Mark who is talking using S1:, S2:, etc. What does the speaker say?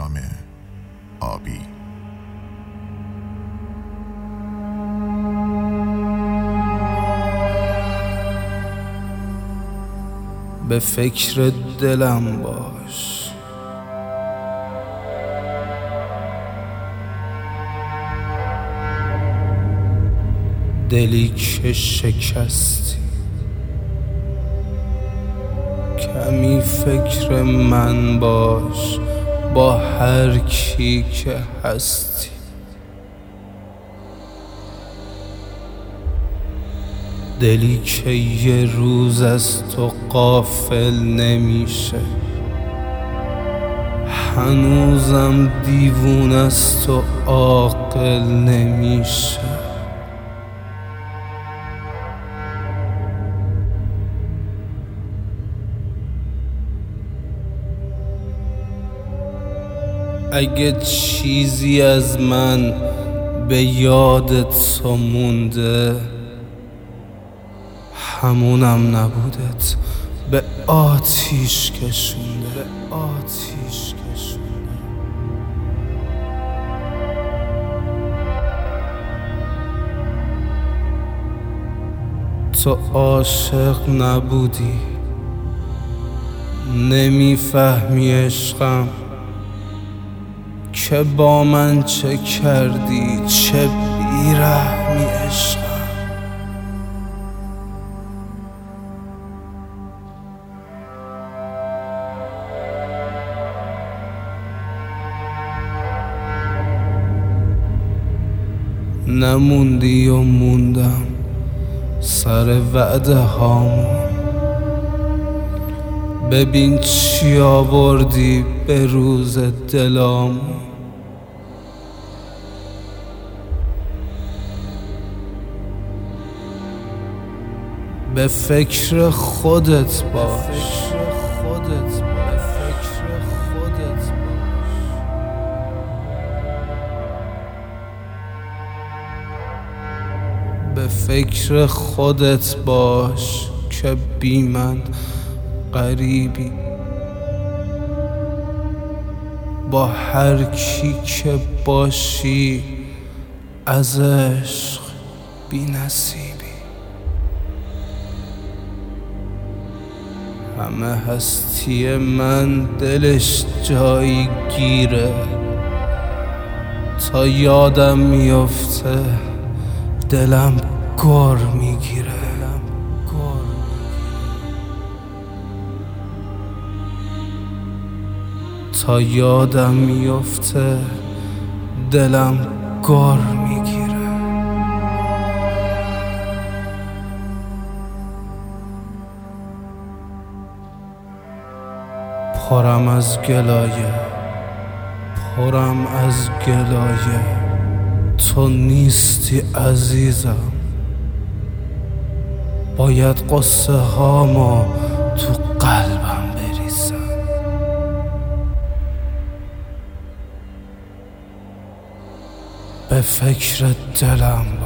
S1: پیام آبی.
S2: به فکر دلم باش، دلی که شکستی. کمی فکر من باش با هر کی که هستی. دلی که یه روز از تو غافل نمیشه، هنوزم دیوونه است و عاقل نمیشه. اگه چیزی از من به یادت تو مونده، همونم نبودت به آتیش کشونده. تو عاشق نبودی، نمیفهمی عشقم که با من چه کردی، چه بیرحمی عشقم. نموندی و موندم سر وعده هامون، ببین چی آوردی به روز دلامون. به فکر خودت باش، به فکر خودت باش که بی من غریبی. با هر کی که باشی از عشق بی نصیبی. همه هستی من دلش جایی گیره، تا یادم میفته دلم گر میگیره. تا یادم میفته دلم گر میگیره. پرم از گلایه، پرم از گلایه، تو نیستی عزیزم. باید قصه هامو تو قلبم بریزم. به فکر دلم